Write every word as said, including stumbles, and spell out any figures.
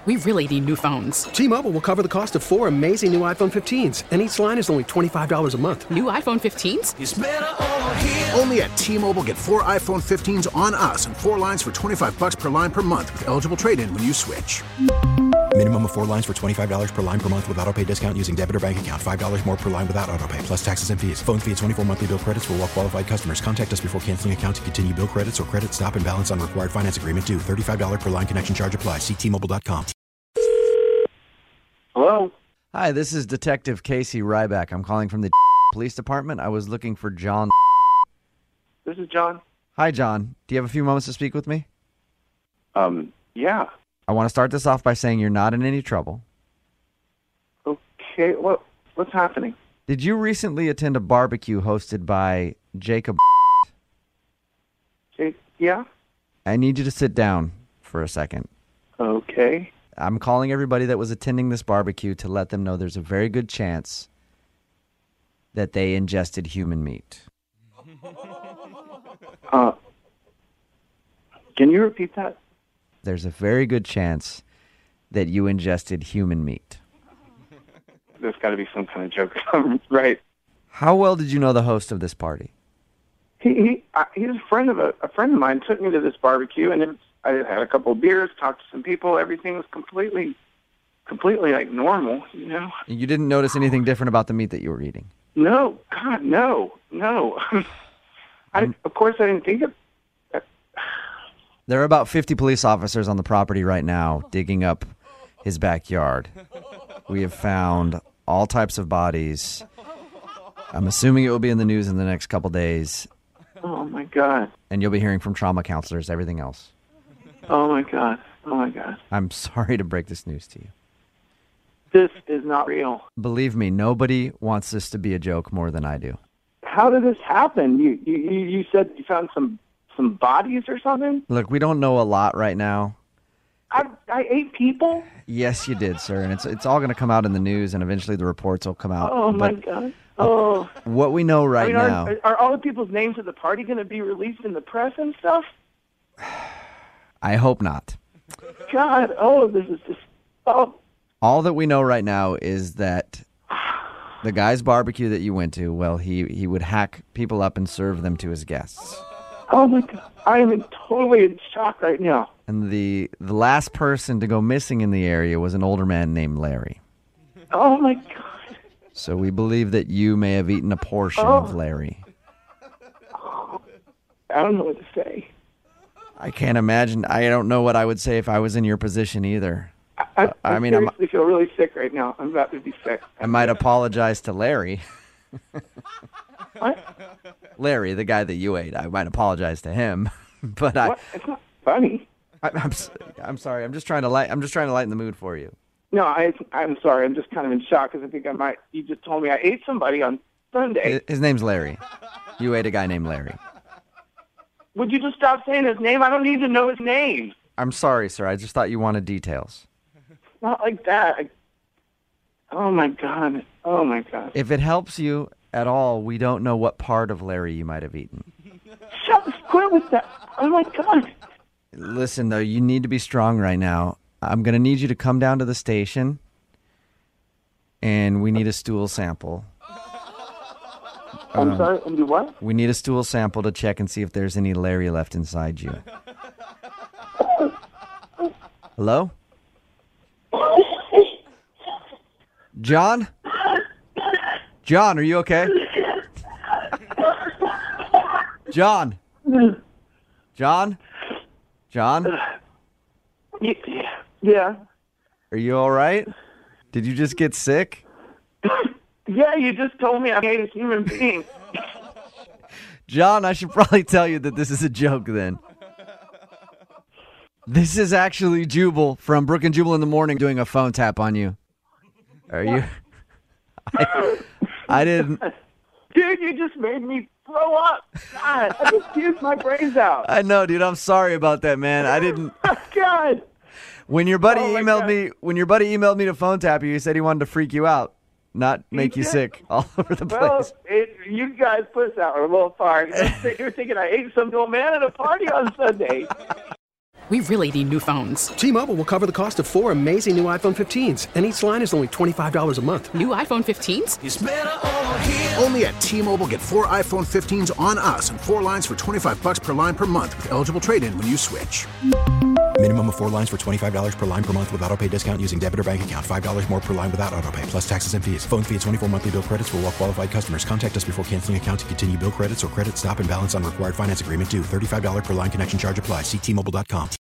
We really need new phones. T-Mobile will cover the cost of four amazing new iPhone fifteens, and each line is only twenty-five dollars a month. New iPhone fifteens? It's better over here. Only at T-Mobile, get four iPhone fifteens on us and four lines for twenty-five dollars per line per month with eligible trade-in when you switch. Minimum of four lines for twenty-five dollars per line per month with autopay discount using debit or bank account. five dollars more per line without autopay, plus taxes and fees. Phone fee at twenty-four monthly bill credits for well-qualified customers. Contact us before canceling account to continue bill credits or credit stop and balance on required finance agreement due. thirty-five dollars per line connection charge applies. See T Mobile dot com. Hello? Hi, this is Detective Casey Ryback. I'm calling from the police department. I was looking for John. This is John. Hi, John. Do you have a few moments to speak with me? Um, yeah. I want to start this off by saying you're not in any trouble. Okay, what what's happening? Did you recently attend a barbecue hosted by Jacob? Jake, yeah? I need you to sit down for a second. Okay. I'm calling everybody that was attending this barbecue to let them know there's a very good chance that they ingested human meat. Uh, can you repeat that? There's a very good chance that you ingested human meat. There's got to be some kind of joke, right? How well did you know the host of this party? He he uh, he's a friend of a, a friend of mine. Took me to this barbecue, and it's, I had a couple of beers, talked to some people. Everything was completely, completely like normal, you know. You didn't notice anything different about the meat that you were eating? No, God, no, no. I of course I didn't think of. There are about fifty police officers on the property right now digging up his backyard. We have found all types of bodies. I'm assuming it will be in the news in the next couple days. Oh, my God. And you'll be hearing from trauma counselors, everything else. Oh, my God. Oh, my God. I'm sorry to break this news to you. This is not real. Believe me, nobody wants this to be a joke more than I do. How did this happen? You you, you said you found some, some bodies or something? Look, we don't know a lot right now. I I ate people? Yes, you did, sir. And it's it's all going to come out in the news, and eventually the reports will come out. Oh, my but God. Oh. What we know right I mean, are, now... Are all the people's names of the party going to be released in the press and stuff? I hope not. God, oh, this is just... Oh. All that we know right now is that the guy's barbecue that you went to, well, he, he would hack people up and serve them to his guests. Oh, my God. I am totally in shock right now. And the the last person to go missing in the area was an older man named Larry. Oh, my God. So we believe that you may have eaten a portion oh. of Larry. I don't know what to say. I can't imagine. I don't know what I would say if I was in your position either. I, I, I, I mean, seriously I'm, feel really sick right now. I'm about to be sick. I might apologize to Larry. What? Larry, the guy that you ate. I might apologize to him, but I. What? It's not funny. I I'm I'm sorry. I'm just trying to light. I'm just trying to lighten the mood for you. No, I, I'm sorry. I'm just kind of in shock because I think I might. You just told me I ate somebody on Sunday. His name's Larry. You ate a guy named Larry. Would you just stop saying his name? I don't need to know his name. I'm sorry, sir. I just thought you wanted details. Not like that. I, oh, my God. Oh, my God. If it helps you at all, we don't know what part of Larry you might have eaten. Shut quit with that. Oh, my God. Listen, though, you need to be strong right now. I'm going to need you to come down to the station, and we need a stool sample. I'm um, sorry, and do what? We need a stool sample to check and see if there's any Larry left inside you. Hello? John? John, are you okay? John? John? John? Yeah. Are you all right? Did you just get sick? Yeah, you just told me I hate a human being. John, I should probably tell you that this is a joke then. This is actually Jubal from Brook and Jubal in the Morning doing a phone tap on you. Are you? I, I didn't. Dude, you just made me throw up. God, I just puked my brains out. I know, dude. I'm sorry about that, man. I didn't. God. When your buddy Oh, my emailed God. me, when your buddy emailed me to phone tap you, he said he wanted to freak you out, not make you did? sick all over the Well, place. it, you guys pushed out a little far. You're thinking I ate some old man at a party on Sunday. We really need new phones. T-Mobile will cover the cost of four amazing new iPhone fifteens, and each line is only twenty-five dollars a month. New iPhone fifteens? It's better over here. Only at T-Mobile, get four iPhone fifteens on us and four lines for twenty-five bucks per line per month with eligible trade-in when you switch. Minimum of four lines for twenty-five dollars per line per month with autopay discount using debit or bank account. five dollars more per line without autopay, plus taxes and fees. Phone fee at twenty-four monthly bill credits for well-qualified customers. Contact us before canceling account to continue bill credits or credit stop and balance on required finance agreement due. thirty-five dollars per line connection charge applies. See T Mobile dot com.